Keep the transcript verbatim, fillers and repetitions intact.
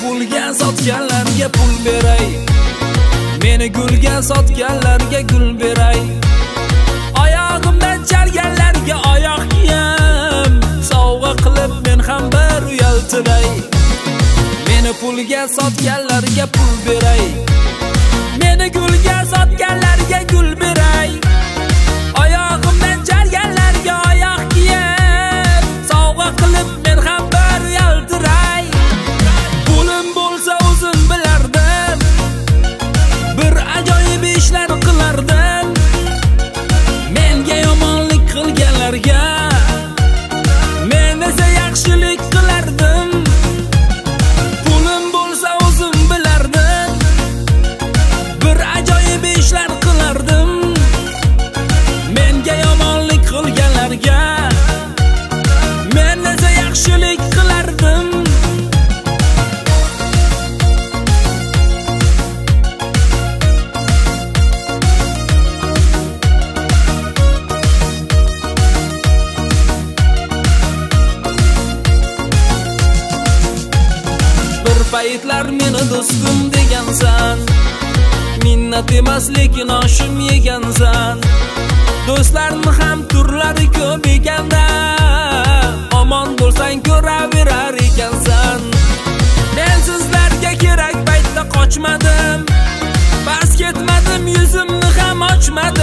pulga sotganlarga pul beray, meni gulga sotganlarga gul beray, oyog'imdan chalganlarga oyoq kiyim sovg'a qilib men ham bir uyaltiray. Meni pulga sotganlarga pul beray, meni gulga sotganlarga gul beray, oyog'imdan chalganlarga oyoq kiyim sovg'a qilib men ham bir uyaltiray. Pulim bo'lsa o'zim bilardim, bir ajoyib ishlar qilardim, menga yomonlik qilganlarga men esa yaxshilik qilardim. Pulim bo'lsa o'zim bilardim, bir ajoyib ishlar qilardim, menga yomonlik qilganlarga men esa yaxshilik qilardim. Paytlar meni do'stim degansan, minnat emas lekin oshim yegansan. Do'stlarni ham turlari ko'p ekanda, omon bo'lsang ko'raverar ekansan. Men sizlarga kerak paytda qochmadim, bas ketmadim, yuzimni ham ochmadim.